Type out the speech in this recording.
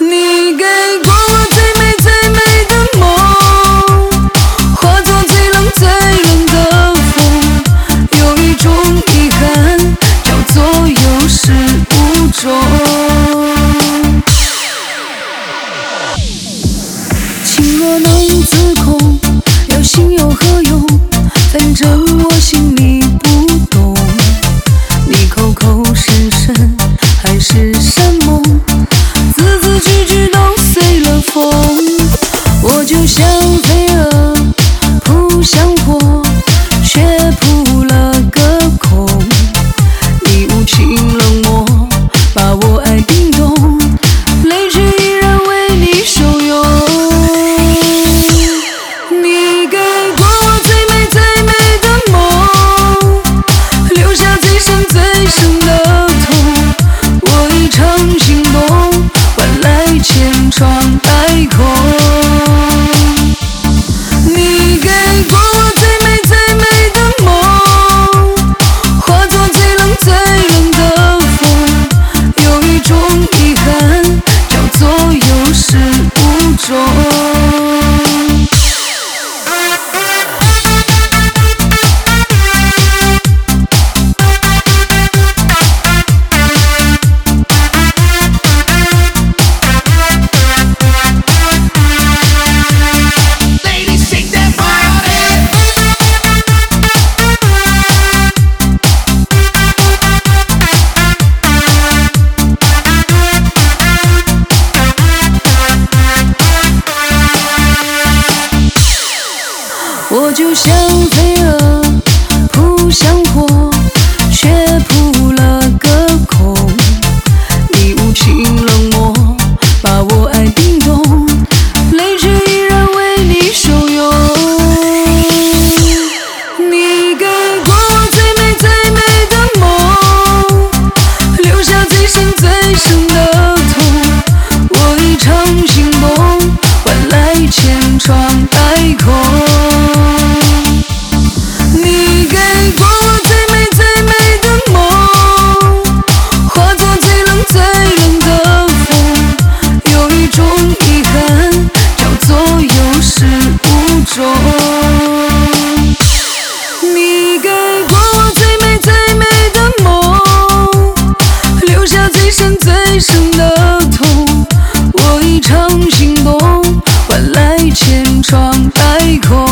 你给过我最美最美的梦，化作最冷最冷的风。有一种遗憾，叫做有始无终。情若能自控，有心有何用？反正我心里不懂。你口口声声海誓山盟，字字句句都随了风。我就像飞蛾扑向火，却扑了个空。你无情冷漠，把我爱冰冻，泪却依然为你收拥。你给过我最美最美的梦，留下最深最深的痛。我一场心动，换来千疮百孔。你给过我最美最美的梦，化作最冷最冷的风。有一种遗憾，叫做有始无终。我就像飞蛾扑向火，却扑了个空。你无情冷漠，把我爱冰冻，泪却依然为你收拥。你给过我最美最美的梦，留下最深最深的痛。我一场心动，换来千疮百孔。你给过我最美最美的梦，化作最冷最冷的风。有一种遗憾，叫做有始无终。你给过我最美最美的梦，留下最深最深的痛。我一场心动，换来千疮百孔。